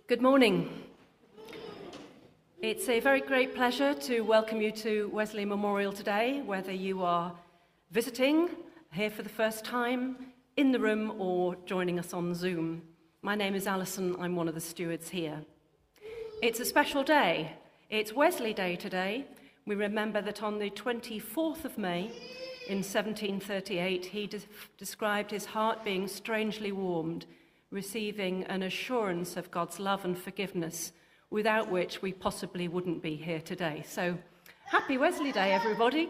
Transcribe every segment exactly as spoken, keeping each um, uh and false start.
Good morning. It's a very great pleasure to welcome you to Wesley Memorial today, whether you are visiting, here for the first time, in the room, or joining us on Zoom. My name is Alison, I'm one of the stewards here. It's a special day. It's Wesley Day today. We remember that on the twenty-fourth of May, in seventeen thirty-eight, he de- described his heart being strangely warmed, receiving an assurance of God's love and forgiveness, without which we possibly wouldn't be here today. So, happy Wesley Day, everybody.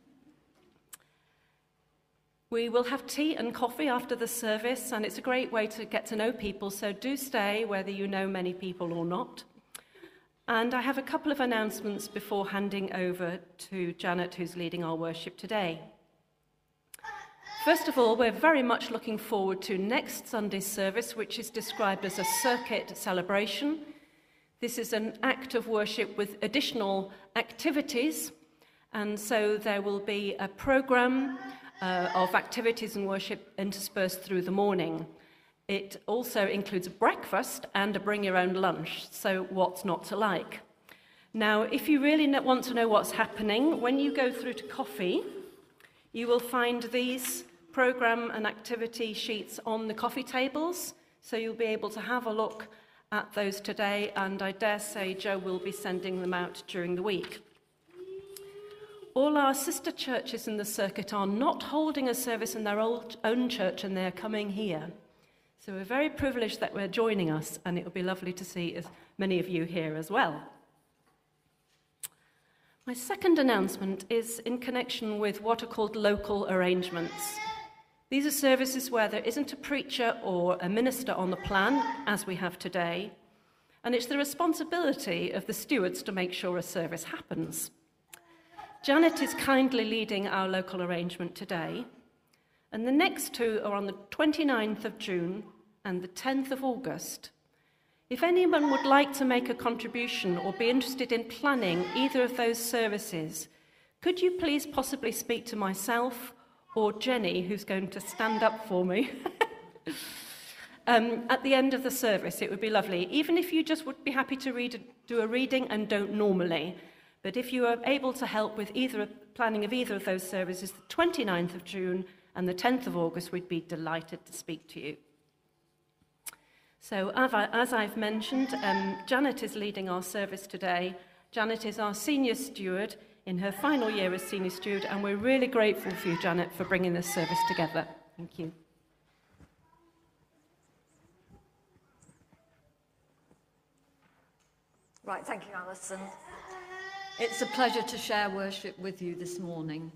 We will have tea and coffee after the service, and it's a great way to get to know people, so do stay, whether you know many people or not. And I have a couple of announcements before handing over to Janet, who's leading our worship today. First of all, we're very much looking forward to next Sunday's service, which is described as a circuit celebration. This is an act of worship with additional activities, and so there will be a programme uh, of activities and worship interspersed through the morning. It also includes a breakfast and a bring-your-own lunch, so what's not to like? Now, if you really want to know what's happening, when you go through to coffee, you will find these programme and activity sheets on the coffee tables, so you'll be able to have a look at those today, and I dare say Joe will be sending them out during the week. All our sister churches in the circuit are not holding a service in their own church, and they're coming here. So we're very privileged that we're joining us, and it will be lovely to see as many of you here as well. My second announcement is in connection with what are called local arrangements. These are services where there isn't a preacher or a minister on the plan, as we have today, and it's the responsibility of the stewards to make sure a service happens. Janet is kindly leading our local arrangement today, and the next two are on the twenty-ninth of June and the tenth of August. If anyone would like to make a contribution or be interested in planning either of those services, could you please possibly speak to myself or Jenny, who's going to stand up for me, um, at the end of the service? It would be lovely. Even if you just would be happy to read, do a reading and don't normally. But if you are able to help with either planning of either of those services, the twenty-ninth of June and the tenth of August, we'd be delighted to speak to you. So, as I've mentioned, um, Janet is leading our service today. Janet is our senior steward in her final year as senior steward, and we're really grateful for you, Janet, for bringing this service together. Thank you. Right, thank you, Alison. It's a pleasure to share worship with you this morning.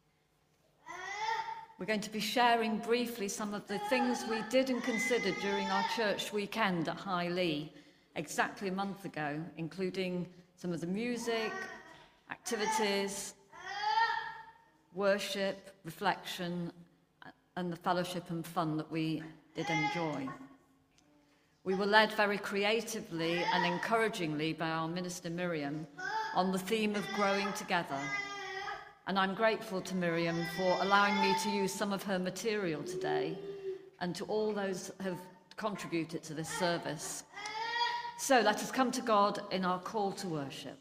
We're going to be sharing briefly some of the things we did and considered during our church weekend at High Lee exactly a month ago, including some of the music, activities, worship, reflection, and the fellowship and fun that we did enjoy. We were led very creatively and encouragingly by our minister Miriam on the theme of growing together. And I'm grateful to Miriam for allowing me to use some of her material today, and to all those who have contributed to this service. So let us come to God in our call to worship.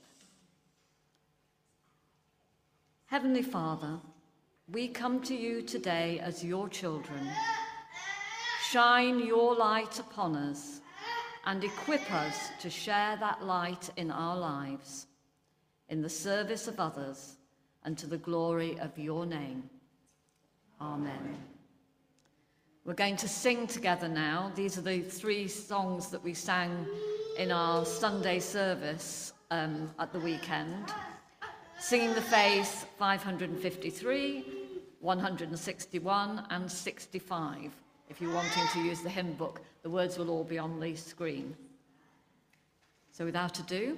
Heavenly Father, we come to you today as your children. Shine your light upon us and equip us to share that light in our lives, in the service of others, and to the glory of your name. Amen. We're going to sing together now. These are the three songs that we sang in our Sunday service um, at the weekend. Singing the Faith, five hundred fifty-three, one hundred sixty-one, and sixty-five. If you're wanting to use the hymn book, the words will all be on the screen. So without ado,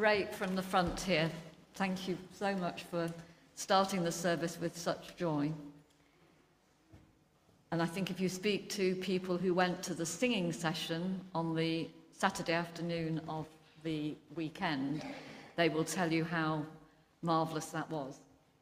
great from the front here. Thank you so much for starting the service with such joy. And I think if you speak to people who went to the singing session on the Saturday afternoon of the weekend, they will tell you how marvellous that was.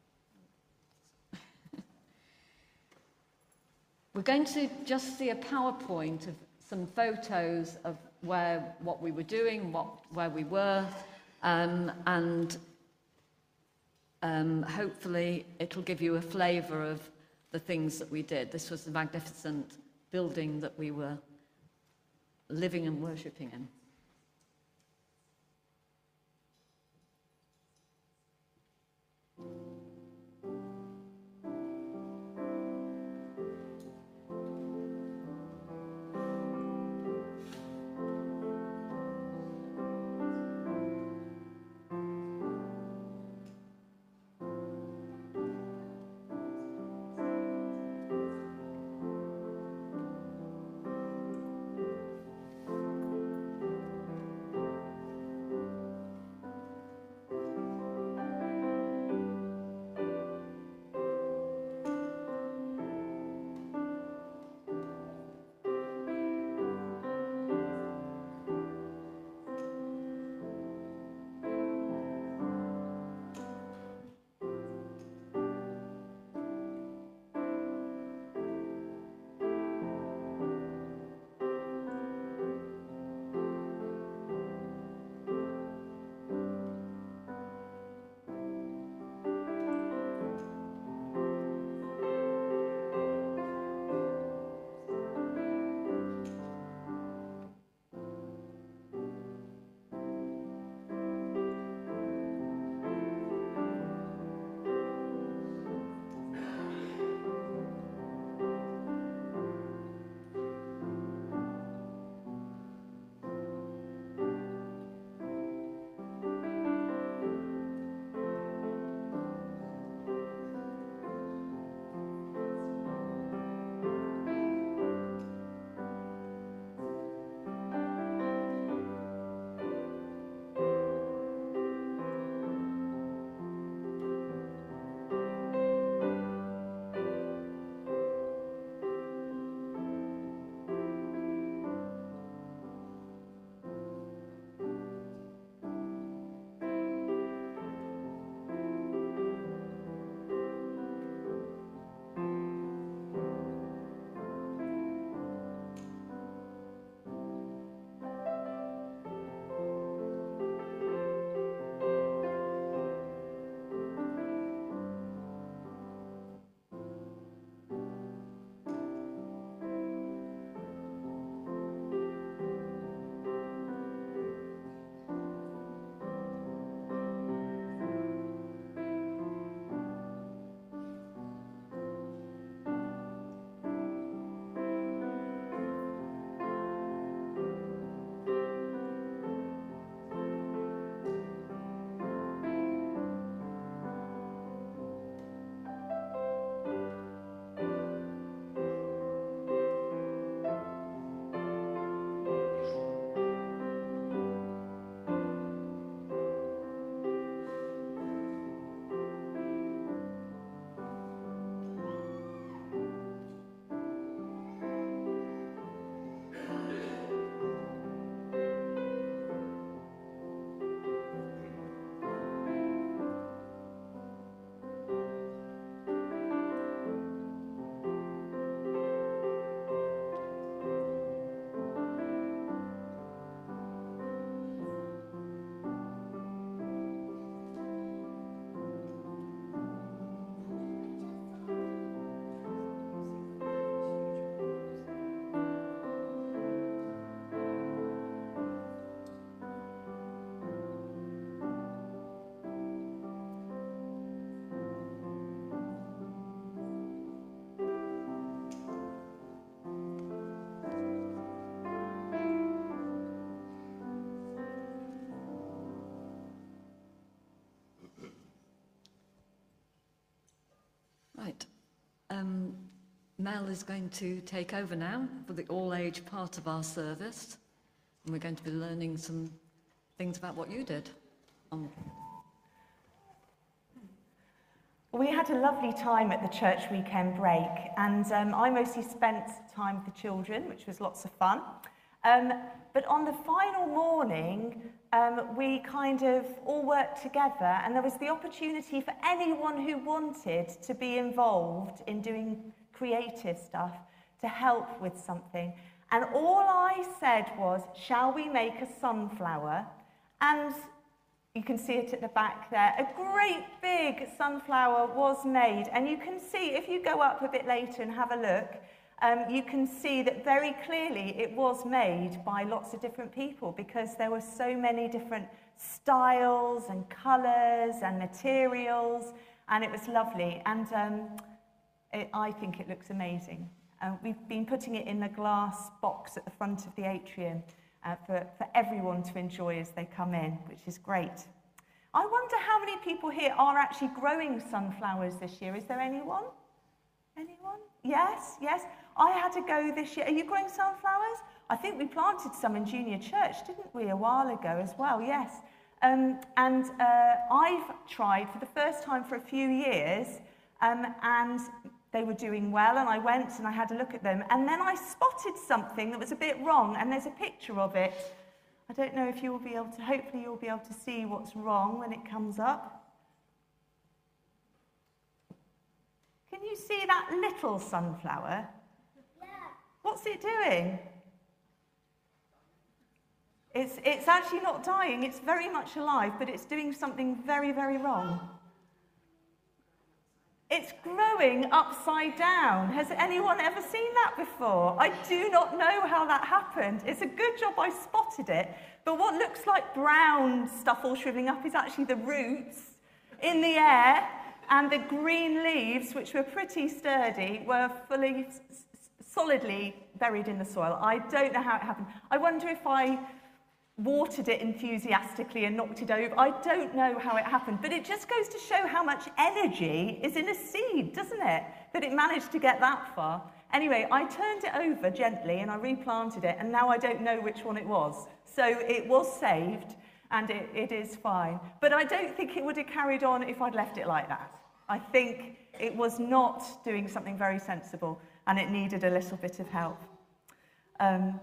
We're going to just see a PowerPoint of some photos of where what we were doing, what where we were, um, and um, hopefully it'll give you a flavour of the things that we did. This was the magnificent building that we were living and worshipping in. Right. Um, Mel is going to take over now for the all-age part of our service, and we're going to be learning some things about what you did. Um, We had a lovely time at the church weekend break, and um, I mostly spent time with the children, which was lots of fun. Um, but on the final morning, um, we kind of all worked together, and there was the opportunity for anyone who wanted to be involved in doing creative stuff to help with something. And all I said was, shall we make a sunflower? And you can see it at the back there. A great big sunflower was made. And you can see, if you go up a bit later and have a look, um, you can see that very clearly it was made by lots of different people, because there were so many different styles and colours and materials, and it was lovely. And um, it, I think it looks amazing. Uh, we've been putting it in the glass box at the front of the atrium, Uh, for, for everyone to enjoy as they come in, which is great. I wonder how many people here are actually growing sunflowers this year. Is there anyone? Anyone? Yes, yes. I had to go this year. Are you growing sunflowers? I think we planted some in Junior Church, didn't we, a while ago as well? Yes. Um, and uh, I've tried for the first time for a few years, um, and they were doing well, and I went and I had a look at them, and then I spotted something that was a bit wrong, and there's a picture of it. I don't know if you'll be able to, hopefully you'll be able to see what's wrong when it comes up. Can you see that little sunflower? Yeah. What's it doing? It's, it's actually not dying, it's very much alive, but it's doing something very, very wrong. It's growing upside down. Has anyone ever seen that before? I do not know how that happened. It's a good job I spotted it. But what looks like brown stuff all shriveling up is actually the roots in the air, and the green leaves, which were pretty sturdy, were fully, solidly buried in the soil. I don't know how it happened. I wonder if I watered it enthusiastically and knocked it over. I don't know how it happened, but it just goes to show how much energy is in a seed, doesn't it? That it managed to get that far. Anyway, I turned it over gently and I replanted it, and now I don't know which one it was. So it was saved, and it, it is fine. But I don't think it would have carried on if I'd left it like that. I think it was not doing something very sensible, and it needed a little bit of help. Um,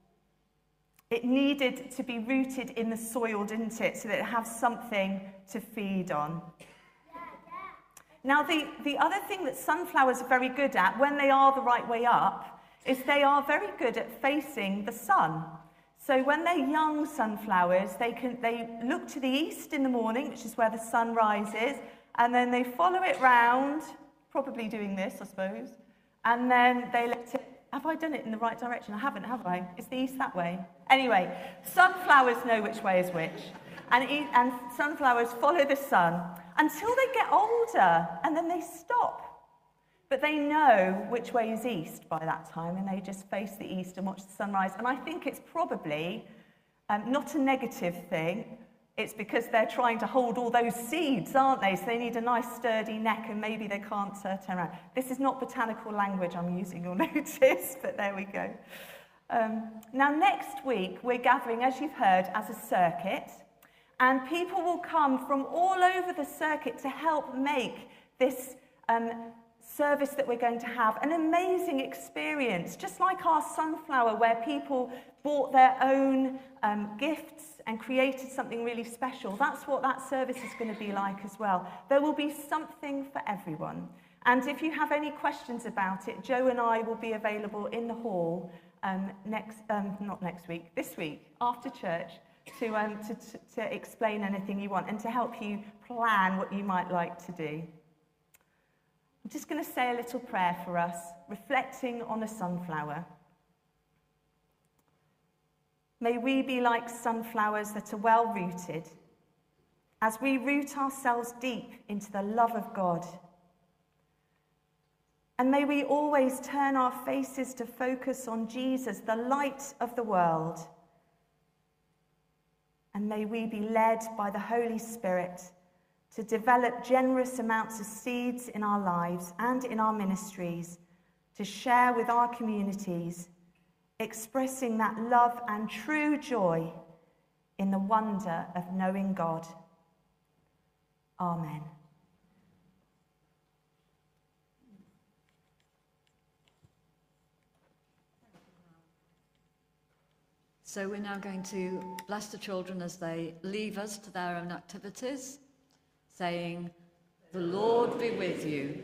It needed to be rooted in the soil, didn't it, so that it has something to feed on. Yeah, yeah. Now, the, the other thing that sunflowers are very good at, when they are the right way up, is they are very good at facing the sun. So when they're young sunflowers, they, can, they look to the east in the morning, which is where the sun rises, and then they follow it round, probably doing this, I suppose, and then they let it... Have I done it in the right direction? I haven't, have I? Is the east that way? Anyway, sunflowers know which way is which. And, e- and sunflowers follow the sun until they get older, and then they stop. But they know which way is east by that time, and they just face the east and watch the sunrise. And I think it's probably um, not a negative thing. It's because they're trying to hold all those seeds, aren't they? So they need a nice sturdy neck, and maybe they can't uh, turn around. This is not botanical language I'm using, you'll notice, but there we go. Um, now, next week, we're gathering, as you've heard, as a circuit, and people will come from all over the circuit to help make this um, service that we're going to have an amazing experience, just like our sunflower, where people bought their own um, gifts and created something really special. That's what that service is going to be like as well. There will be something for everyone. And if you have any questions about it, Joe and I will be available in the hall um, next, um, not next week, this week, after church, to, um, to, to, to explain anything you want and to help you plan what you might like to do. I'm just going to say a little prayer for us, reflecting on a sunflower. May we be like sunflowers that are well-rooted, as we root ourselves deep into the love of God. And may we always turn our faces to focus on Jesus, the light of the world. And may we be led by the Holy Spirit to develop generous amounts of seeds in our lives and in our ministries, to share with our communities, expressing that love and true joy in the wonder of knowing God. Amen. So we're now going to bless the children as they leave us to their own activities, saying, "The Lord be with you."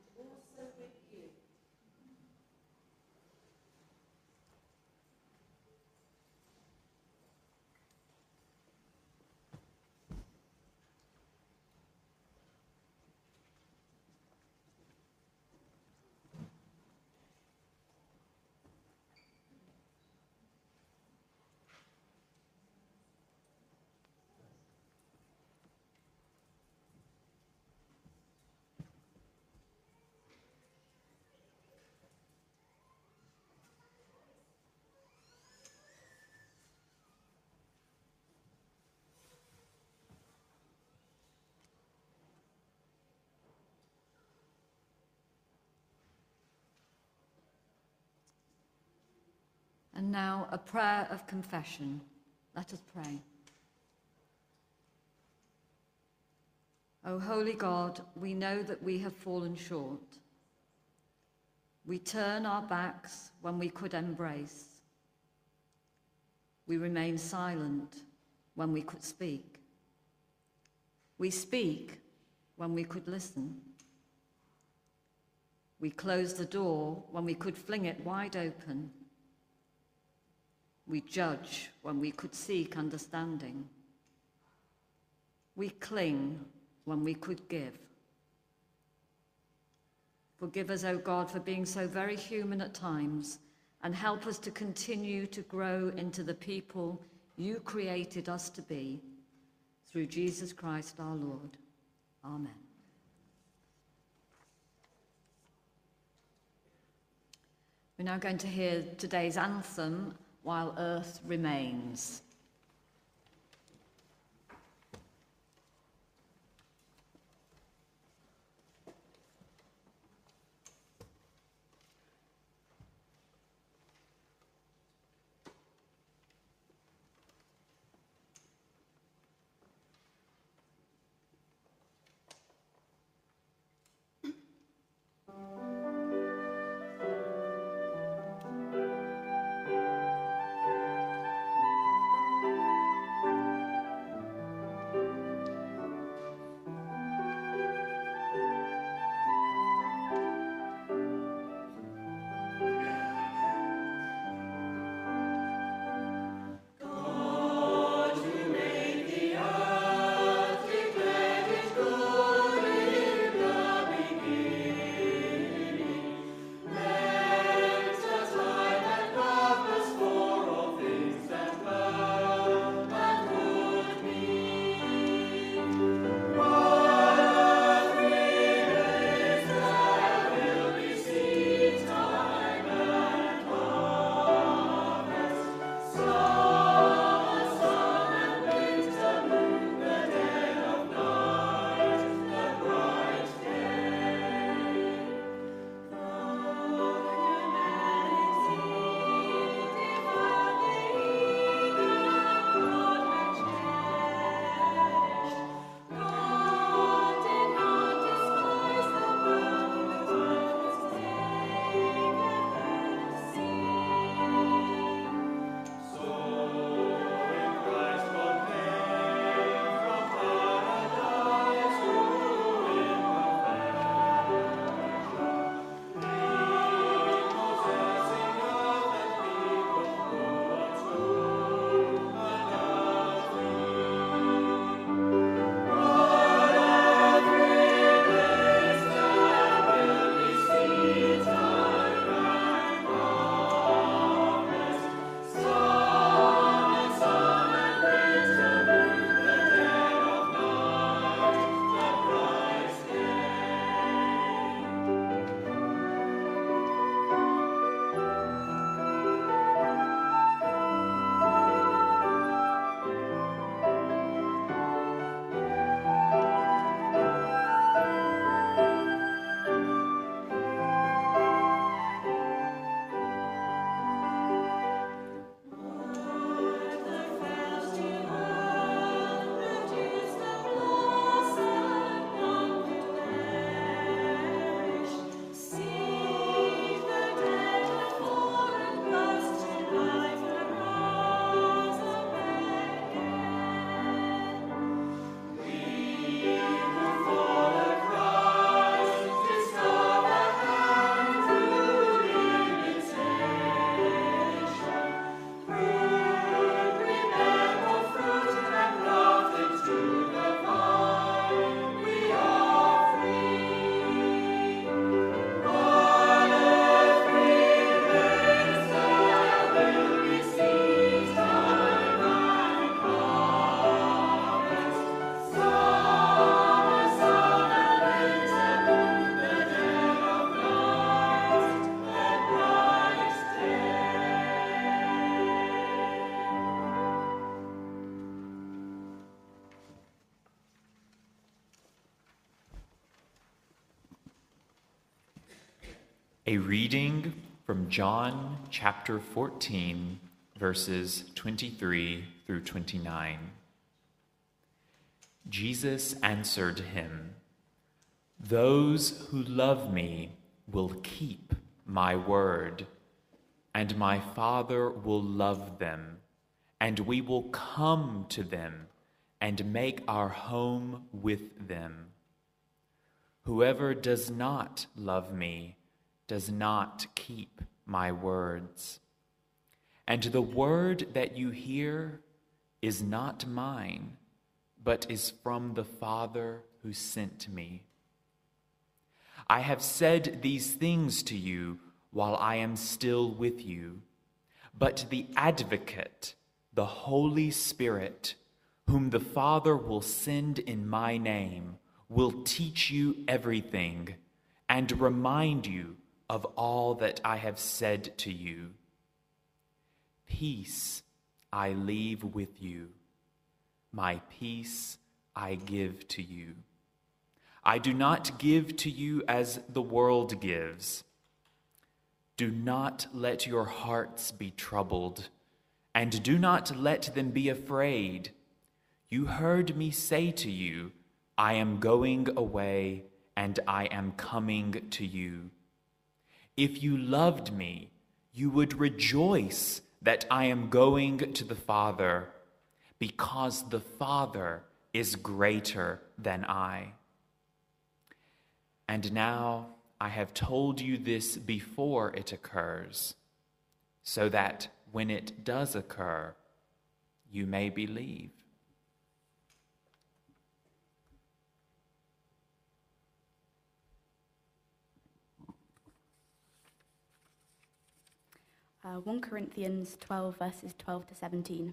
And now a prayer of confession. Let us pray. O holy God, we know that we have fallen short. We turn our backs when we could embrace. We remain silent when we could speak. We speak when we could listen. We close the door when we could fling it wide open. We judge when we could seek understanding. We cling when we could give. Forgive us, O God, for being so very human at times, and help us to continue to grow into the people you created us to be, through Jesus Christ our Lord. Amen. We're now going to hear today's anthem, "While Earth Remains." A reading from John chapter fourteen, verses twenty-three through twenty-nine. Jesus answered him, "Those who love me will keep my word, and my Father will love them, and we will come to them and make our home with them. Whoever does not love me does not keep my words. And the word that you hear is not mine, but is from the Father who sent me. I have said these things to you while I am still with you, but the Advocate, the Holy Spirit, whom the Father will send in my name, will teach you everything and remind you of all that I have said to you. Peace I leave with you. My peace I give to you. I do not give to you as the world gives. Do not let your hearts be troubled, and do not let them be afraid. You heard me say to you, I am going away, and I am coming to you. If you loved me, you would rejoice that I am going to the Father, because the Father is greater than I. And now I have told you this before it occurs, so that when it does occur, you may believe." Uh, First Corinthians twelve, verses twelve to seventeen.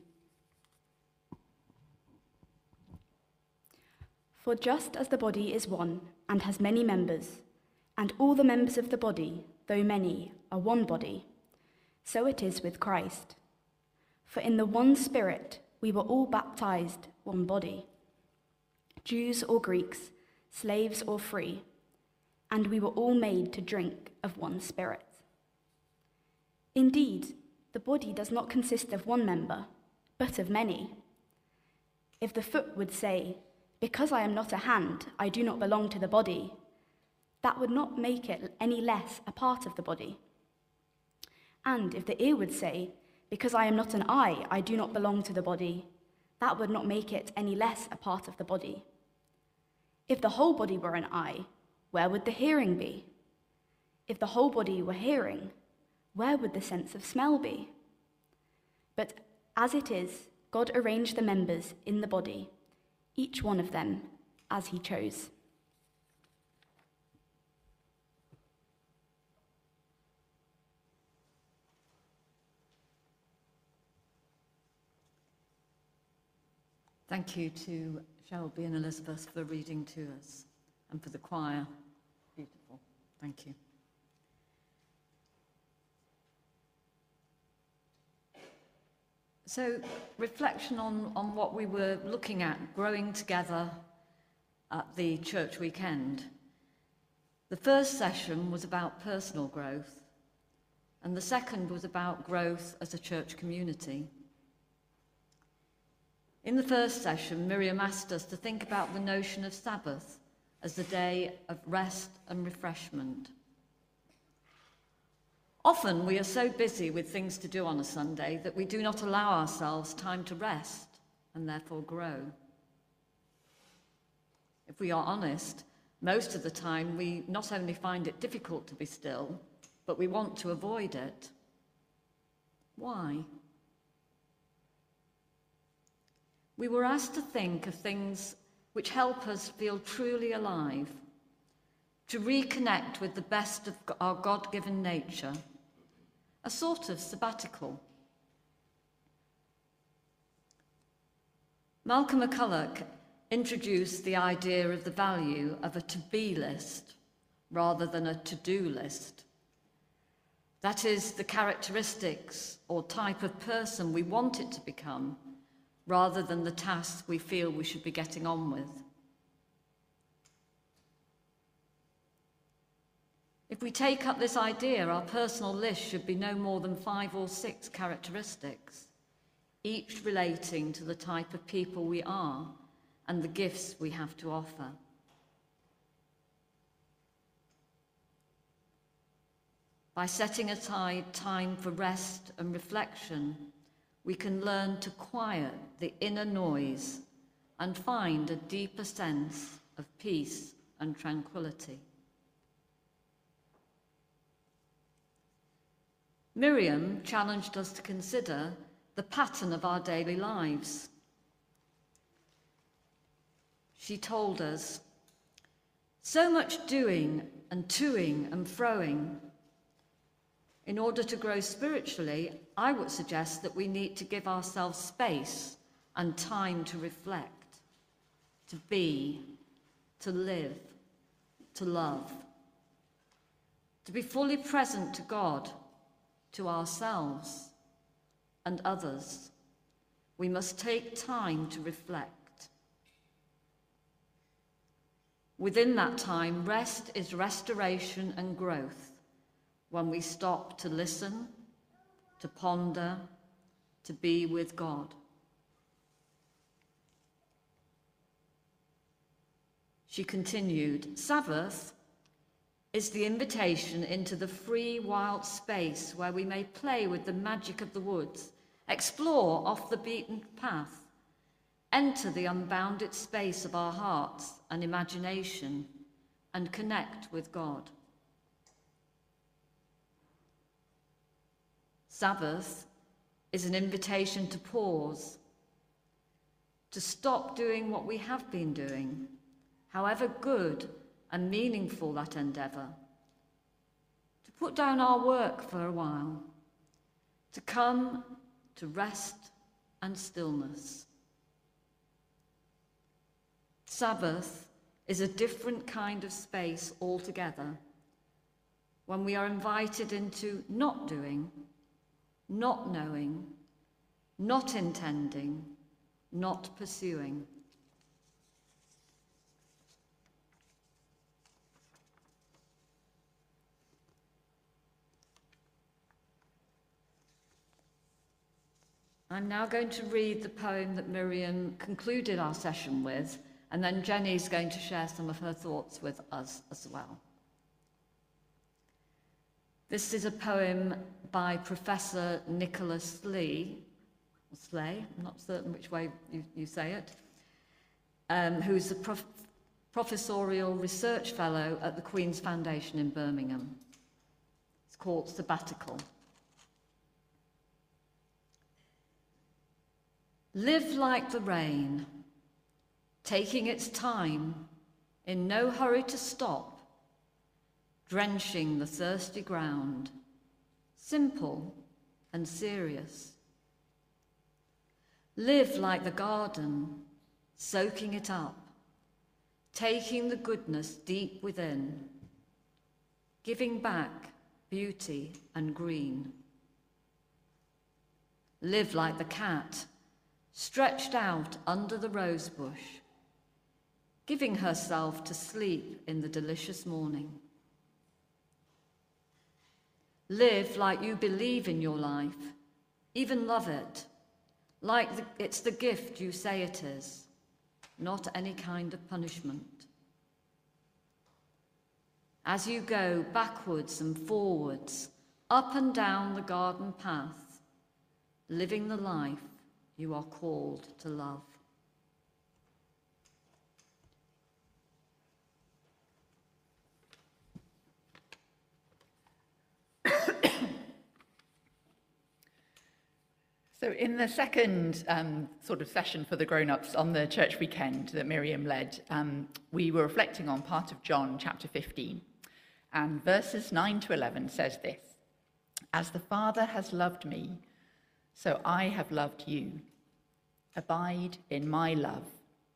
For just as the body is one and has many members, and all the members of the body, though many, are one body, so it is with Christ. For in the one Spirit we were all baptized, one body, Jews or Greeks, slaves or free, and we were all made to drink of one Spirit. Indeed, the body does not consist of one member, but of many. If the foot would say, "Because I am not a hand, I do not belong to the body," that would not make it any less a part of the body. And if the ear would say, "Because I am not an eye, I do not belong to the body," that would not make it any less a part of the body. If the whole body were an eye, where would the hearing be? If the whole body were hearing, where would the sense of smell be? But as it is, God arranged the members in the body, each one of them as he chose. Thank you to Shelby and Elizabeth for reading to us, and for the choir. Beautiful. Thank you. So, reflection on, on what we were looking at, growing together at the church weekend. The first session was about personal growth, and the second was about growth as a church community. In the first session, Miriam asked us to think about the notion of Sabbath as the day of rest and refreshment. Often we are so busy with things to do on a Sunday that we do not allow ourselves time to rest and therefore grow. If we are honest, most of the time we not only find it difficult to be still, but we want to avoid it. Why? We were asked to think of things which help us feel truly alive, to reconnect with the best of our God-given nature, a sort of sabbatical. Malcolm McCulloch introduced the idea of the value of a to-be list rather than a to-do list. That is, the characteristics or type of person we want it to become, rather than the tasks we feel we should be getting on with. If we take up this idea, our personal list should be no more than five or six characteristics, each relating to the type of people we are and the gifts we have to offer. By setting aside time for rest and reflection, we can learn to quiet the inner noise and find a deeper sense of peace and tranquility. Miriam challenged us to consider the pattern of our daily lives. She told us, so much doing and toing and froing. In order to grow spiritually, I would suggest that we need to give ourselves space and time to reflect, to be, to live, to love, to be fully present to God, to ourselves and others. We must take time to reflect. Within that time, rest is restoration and growth when we stop to listen, to ponder, to be with God. She continued, Sabbath is the invitation into the free, wild space where we may play with the magic of the woods, explore off the beaten path, enter the unbounded space of our hearts and imagination, and connect with God. Sabbath is an invitation to pause, to stop doing what we have been doing, however good and meaningful that endeavour, to put down our work for a while, to come to rest and stillness. Sabbath is a different kind of space altogether, when we are invited into not doing, not knowing, not intending, not pursuing. I'm now going to read the poem that Miriam concluded our session with, and then Jenny's going to share some of her thoughts with us as well. This is a poem by Professor Nicholas Lee, or Slay, I'm not certain which way you, you say it, um, who's a prof- professorial research fellow at the Queen's Foundation in Birmingham. It's called Sabbatical. Live like the rain, taking its time, in no hurry to stop, drenching the thirsty ground, simple and serious. Live like the garden, soaking it up, taking the goodness deep within, giving back beauty and green. Live like the cat, stretched out under the rose bush, giving herself to sleep in the delicious morning. Live like you believe in your life, even love it, like the, it's the gift you say it is, not any kind of punishment. As you go backwards and forwards, up and down the garden path, living the life you are called to love. So in the second um, sort of session for the grown-ups on the church weekend that Miriam led, um, we were reflecting on part of John chapter fifteen. And verses nine to eleven says this, "As the Father has loved me, so I have loved you. Abide in my love.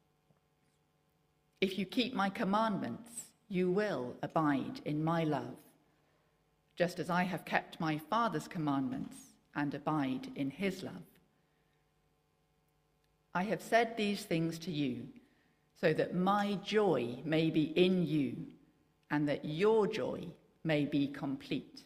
If you keep my commandments, you will abide in my love, just as I have kept my Father's commandments and abide in his love. I have said these things to you, so that my joy may be in you, and that your joy may be complete.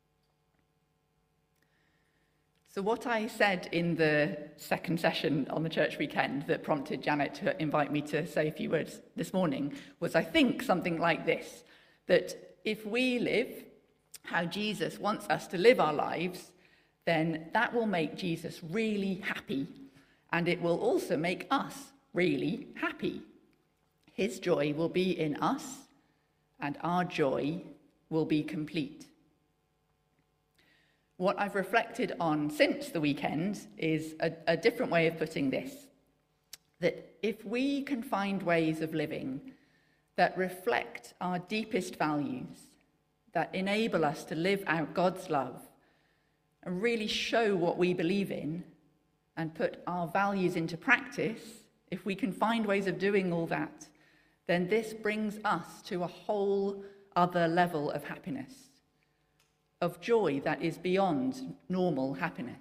So what I said in the second session on the church weekend that prompted Janet to invite me to say a few words this morning was, I think, something like this, that if we live how Jesus wants us to live our lives, then that will make Jesus really happy, and it will also make us really happy. His joy will be in us, and our joy will be complete. What I've reflected on since the weekend is a, a different way of putting this, that if we can find ways of living that reflect our deepest values, that enable us to live out God's love and really show what we believe in and put our values into practice, if we can find ways of doing all that, then this brings us to a whole other level of happiness, of joy that is beyond normal happiness.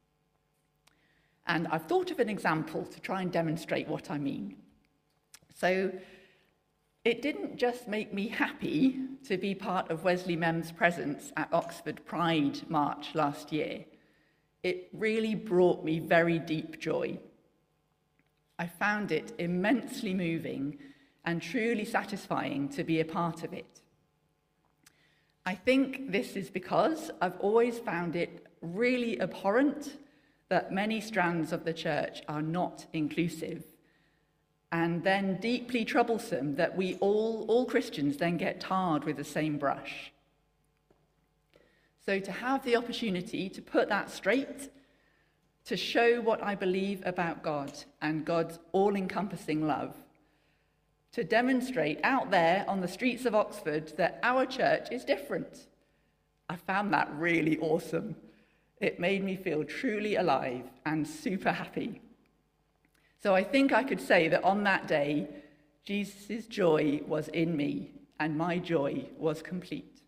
And I've thought of an example to try and demonstrate what I mean. So it didn't just make me happy to be part of Wesley Mem's presence at Oxford Pride March last year. It really brought me very deep joy. I found it immensely moving and truly satisfying to be a part of it. I think this is because I've always found it really abhorrent that many strands of the church are not inclusive, and then deeply troublesome that we all, all Christians then get tarred with the same brush. So to have the opportunity to put that straight, to show what I believe about God and God's all-encompassing love, to demonstrate out there on the streets of Oxford that our church is different, I found that really awesome. It made me feel truly alive and super happy. So I think I could say that on that day, Jesus' joy was in me and my joy was complete.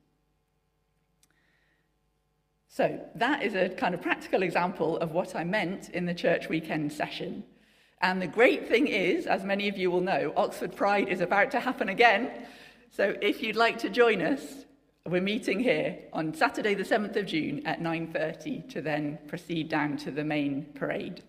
So that is a kind of practical example of what I meant in the church weekend session. And the great thing is, as many of you will know, Oxford Pride is about to happen again. So if you'd like to join us, we're meeting here on Saturday the seventh of June at nine thirty to then proceed down to the main parade.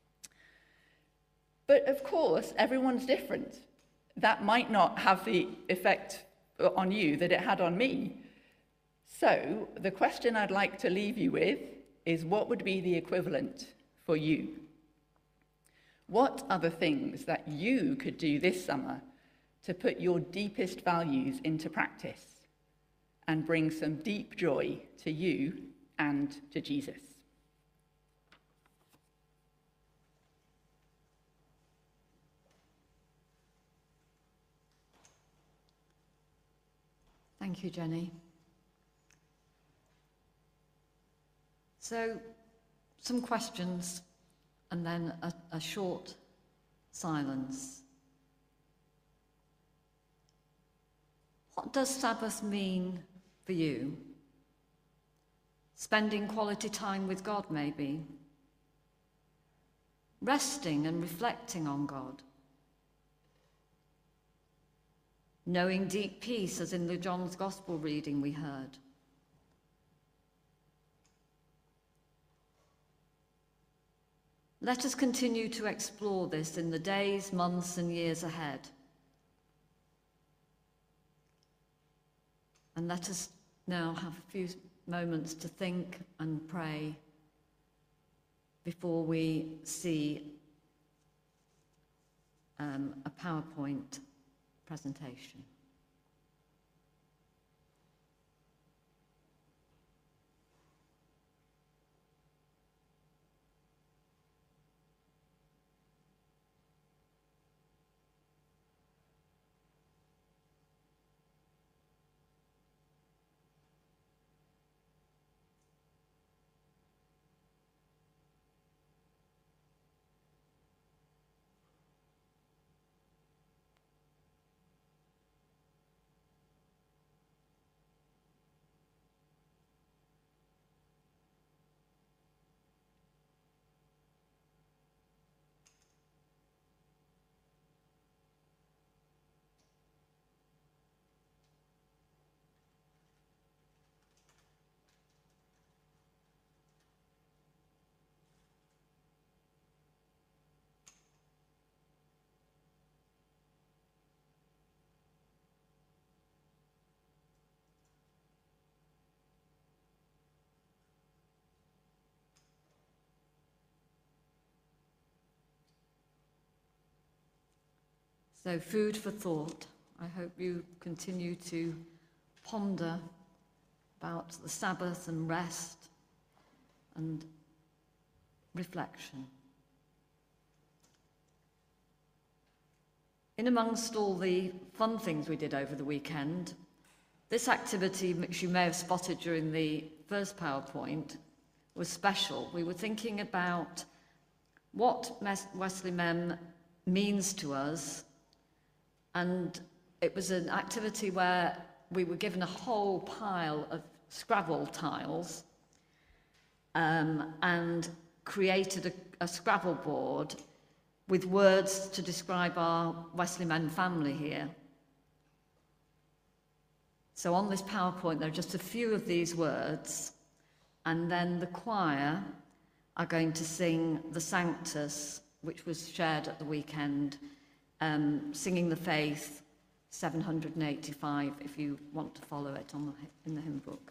But of course, everyone's different. That might not have the effect on you that it had on me. So the question I'd like to leave you with is, what would be the equivalent for you? What are the things that you could do this summer to put your deepest values into practice and bring some deep joy to you and to Jesus? Thank you, Jenny. So, some questions and then a, a short silence. What does Sabbath mean for you? Spending quality time with God, maybe? Resting and reflecting on God? Knowing deep peace, as in the John's Gospel reading we heard? Let us continue to explore this in the days, months, and years ahead. And let us now have a few moments to think and pray before we see um, a PowerPoint presentation. So, food for thought. I hope you continue to ponder about the Sabbath and rest and reflection. In amongst all the fun things we did over the weekend, this activity, which you may have spotted during the first PowerPoint, was special. We were thinking about what Wesley Mem means to us, and it was an activity where we were given a whole pile of Scrabble tiles um, and created a, a Scrabble board with words to describe our Wesley Men family here. So on this PowerPoint, there are just a few of these words, and then the choir are going to sing the Sanctus, which was shared at the weekend, um, Singing the Faith, seven hundred eighty-five, if you want to follow it on the, in the hymn book.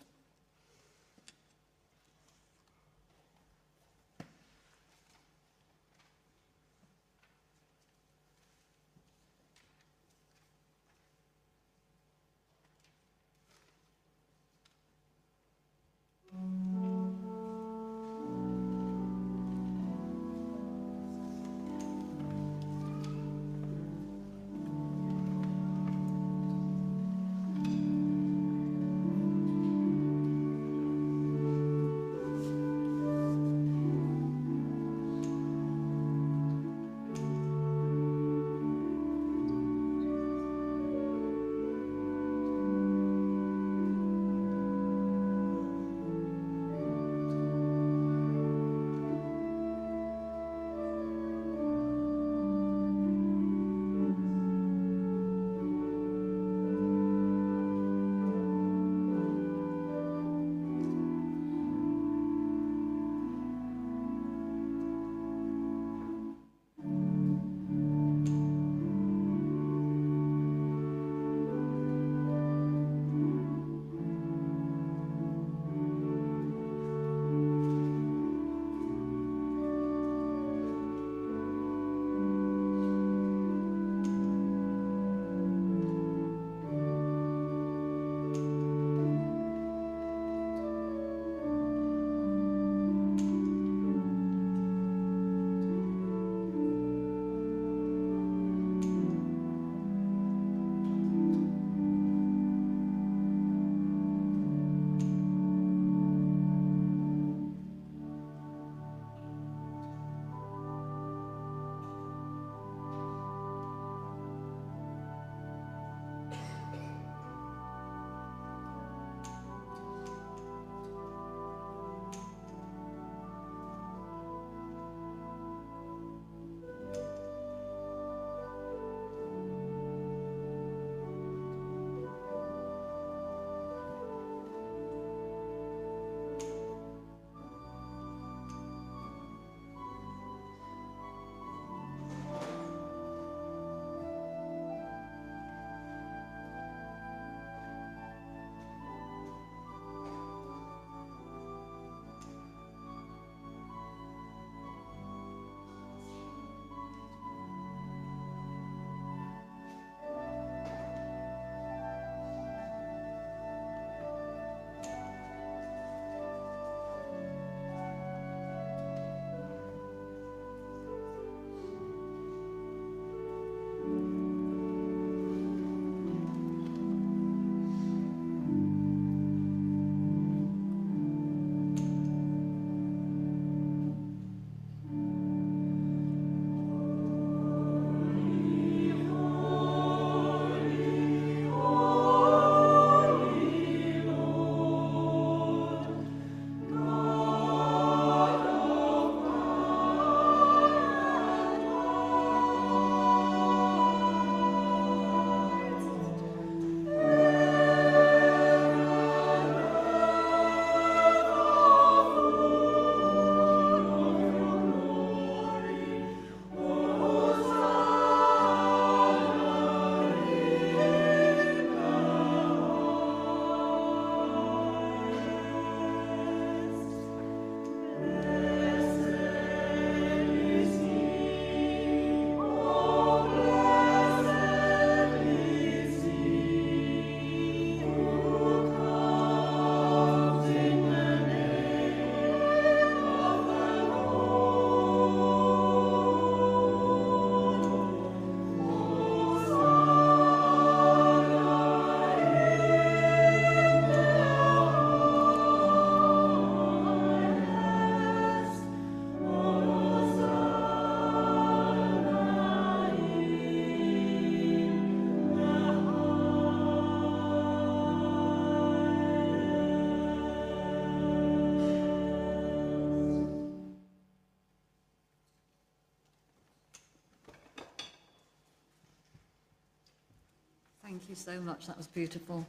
Thank you so much. That was beautiful.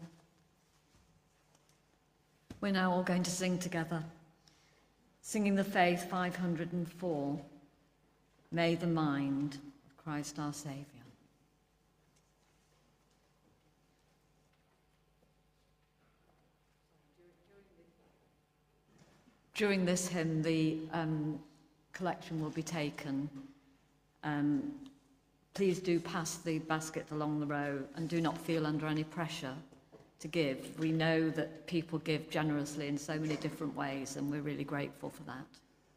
We're now all going to sing together. Singing the Faith five hundred four. May the mind of Christ our Saviour. During this hymn, the um, collection will be taken. Um, please do pass the basket along the row and do not feel under any pressure to give. We know that people give generously in so many different ways, and we're really grateful for that.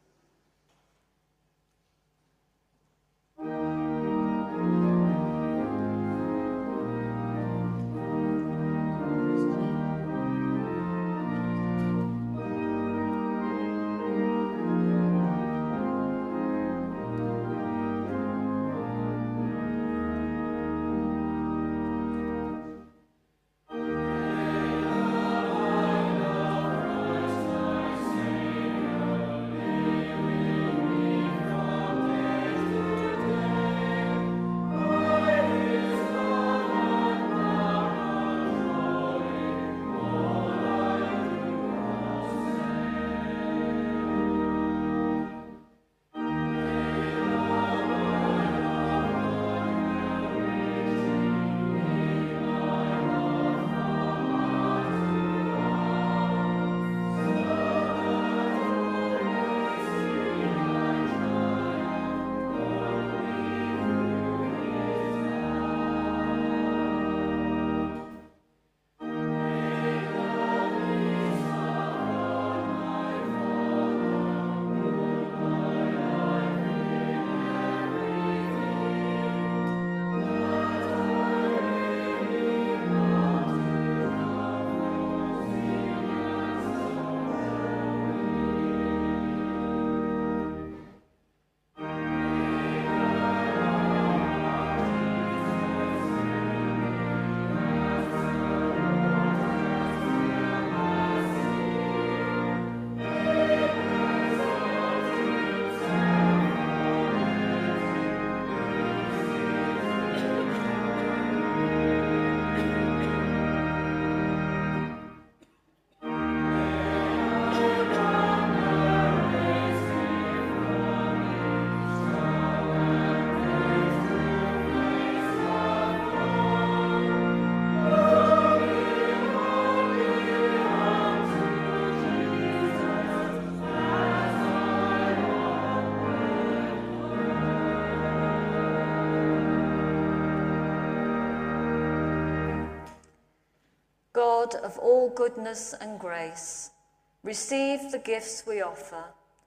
God of all goodness and grace, receive the gifts we offer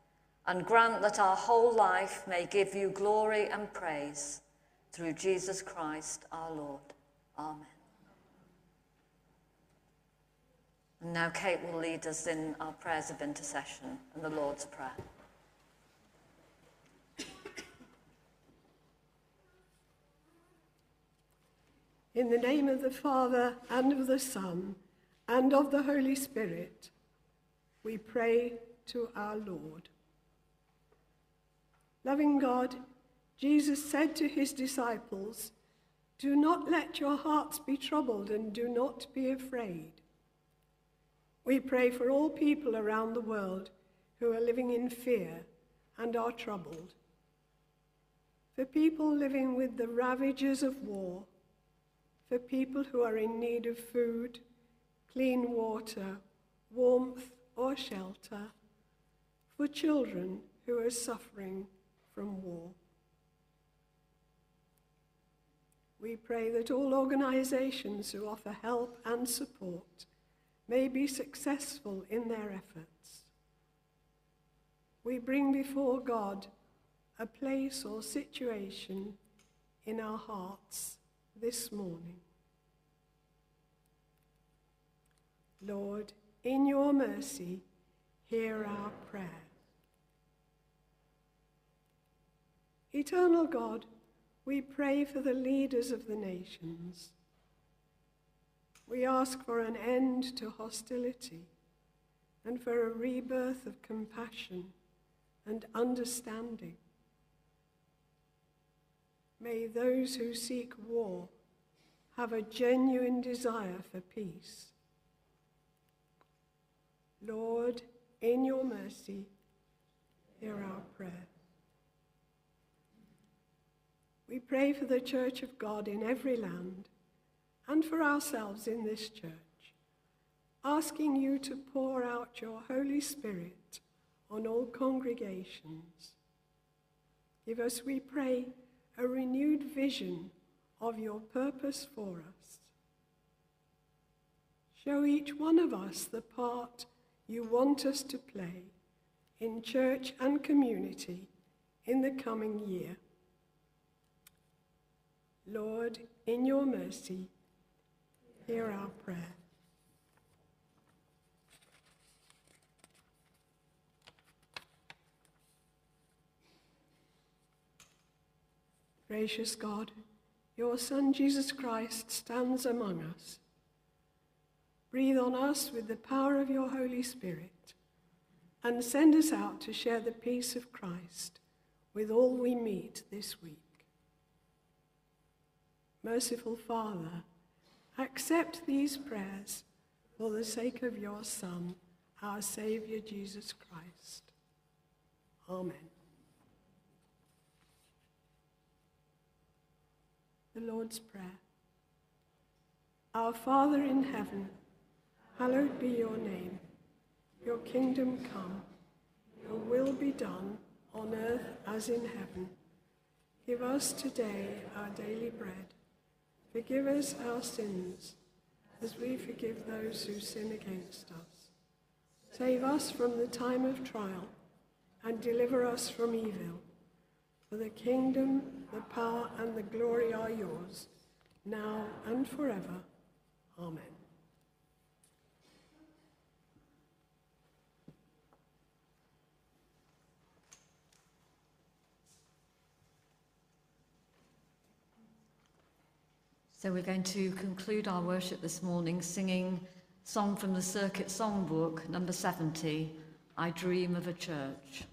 and grant that our whole life may give you glory and praise through Jesus Christ our Lord. Amen. And now Kate will lead us in our prayers of intercession and the Lord's Prayer. In the name of the Father, and of the Son, and of the Holy Spirit, we pray to our Lord. Loving God, Jesus said to his disciples, "Do not let your hearts be troubled and do not be afraid." We pray for all people around the world who are living in fear and are troubled. For people living with the ravages of war, for people who are in need of food, clean water, warmth or shelter, for children who are suffering from war. We pray that all organizations who offer help and support may be successful in their efforts. We bring before God a place or situation in our hearts this morning. Lord, in your mercy, hear our prayer. Eternal God, we pray for the leaders of the nations. We ask for an end to hostility and for a rebirth of compassion and understanding. May those who seek war have a genuine desire for peace. Lord, in your mercy, hear our prayer. We pray for the Church of God in every land and for ourselves in this church, asking you to pour out your Holy Spirit on all congregations. Give us, we pray, a renewed vision of your purpose for us. Show each one of us the part you want us to play in church and community in the coming year. Lord, in your mercy, hear our prayer. Gracious God, your Son Jesus Christ stands among us. Breathe on us with the power of your Holy Spirit and send us out to share the peace of Christ with all we meet this week. Merciful Father, accept these prayers for the sake of your Son, our Saviour Jesus Christ. Amen. The Lord's Prayer. Our Father in heaven, hallowed be your name. Your kingdom come, your will be done on earth as in heaven. Give us today our daily bread. Forgive us our sins, as we forgive those who sin against us. Save us from the time of trial, and deliver us from evil. For the kingdom, the power, and the glory are yours, now and forever. Amen. So we're going to conclude our worship this morning singing song from the Circuit Songbook, number seventy, I Dream of a Church.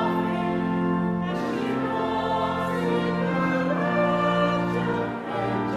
Thank you.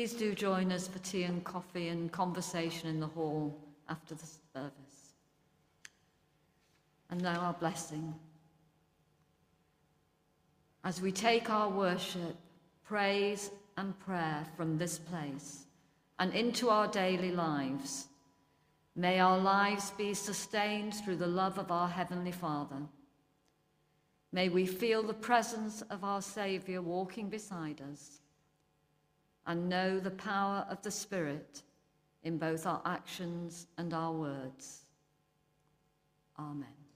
please do join us for tea and coffee and conversation in the hall after the service. And now our blessing. As we take our worship, praise and prayer from this place and into our daily lives, may our lives be sustained through the love of our Heavenly Father. May we feel the presence of our Saviour walking beside us and know the power of the Spirit in both our actions and our words. Amen.